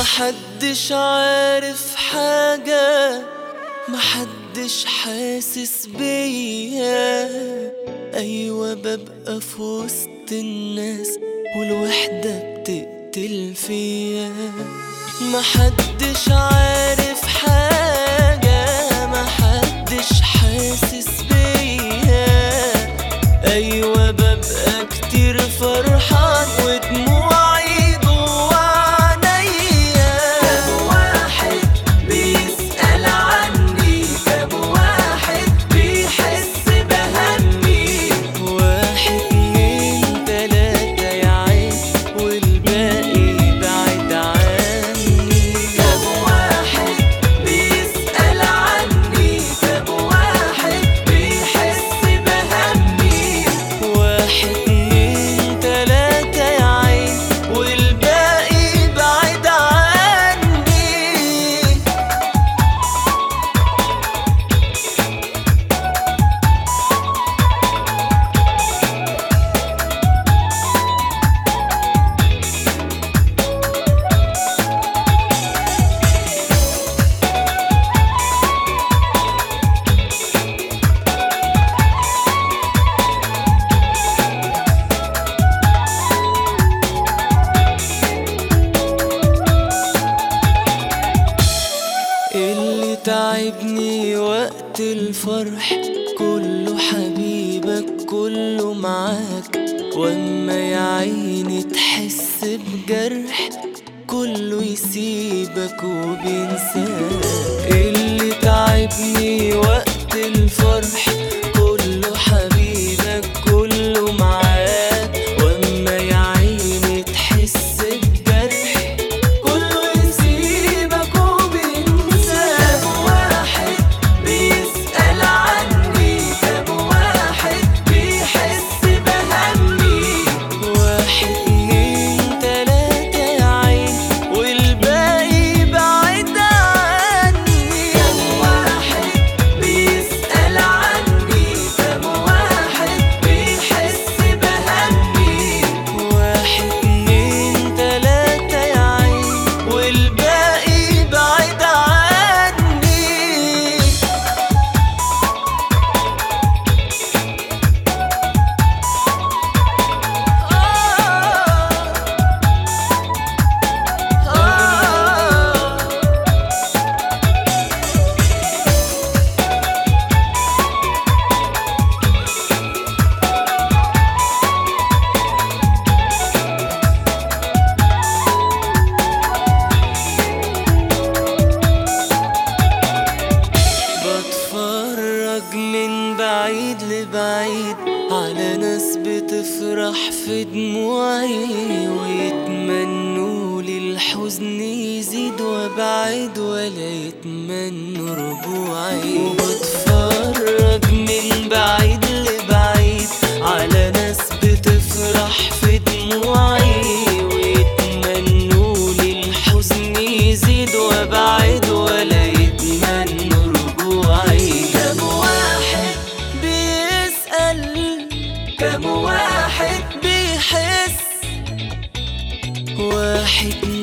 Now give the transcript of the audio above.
محدش عارف حاجة، محدش حاسس بيا. أيوة ببقى في وسط الناس والوحدة بتقتل فيا. محدش عارف حاجة، محدش حاسس بيا. أيوة ببقى كتير فرحان ودموعي جوا عينيا. كم واحد بيسأل عني، كم واحد بيحس بهمي. واحد اتنين تلاتة يا عين والباقي بعد عني. كم واحد بيسأل عني، كم واحد بيحس بهمي. واحد اتنين تلاتة يا عين والباقي بعد عني. اللي تعبني وقت الفرح كله حبيبك كله معاك، واما يا عيني تحس بجرح كله يسيبك وبينساك. اللي تعبني وقت الفرح كله حبيبك كله معاك، واما يا عيني تحس بجرح كله يسيبك وبينساك. كم واحد بيسأل عني، كم واحد بيحس بهمي. واحد اتنين تلاتة يا عين والباقي بعد عني. كم واحد بيسأل عني، كم واحد بيحس بهمي. واحد اتنين تلاتة يا عين والباقي بعد عني. بتفرج من بعيد لبعيد على ناس بتفرح في دموعي، ويتمنوا لي الحزن يزيد وابعد ولا يتمنوا رجوعي. وبتفرج من بعيد لبعيد على ناس بتفرح في دموعي، ويتمنوا لي الحزن يزيد وابعد ولا يتمنوا رجوعي. كم واحد بيسأل، كم واحد بيحس. واحد